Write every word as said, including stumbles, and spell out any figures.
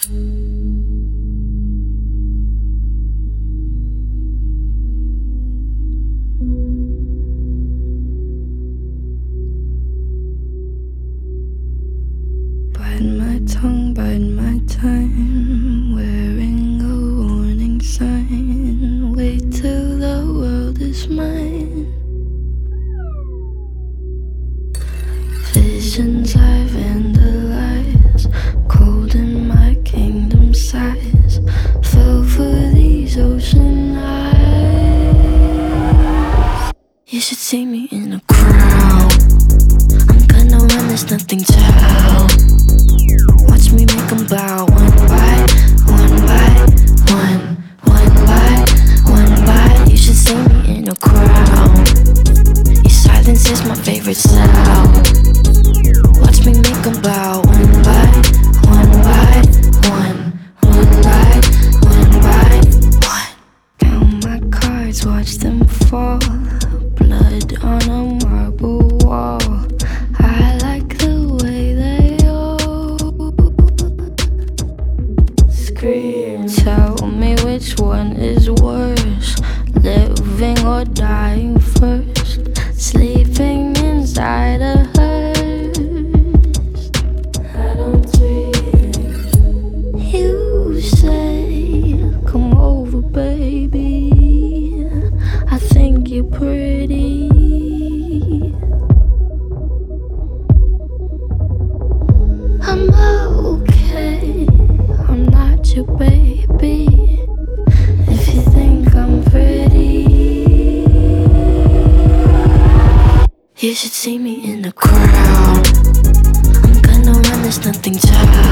Bite my tongue, bite my time, wearing a warning sign. Wait till the world is mine. Visions I vandalize, cold in my kingdom size. Fell for these ocean eyes. You should see me in a crowd. I'm gonna run, there's nothing to help. Watch me make them bow, one by one by one, one by one by. You should see me in a crowd. Your silence is my favorite sound. Watch me make them bow, one by one by one, one by one by one. Count my cards, watch them fall. Blood on a marble wall. I like the way they all scream. Tell me which one is worse, living or dying first. Sleeping inside a hearse. I don't dream. You say, come over, baby. I think you're pretty. I'm okay, I'm not your baby. If you think I'm pretty, you should see me in the crowd. I'm gonna run, there's nothing to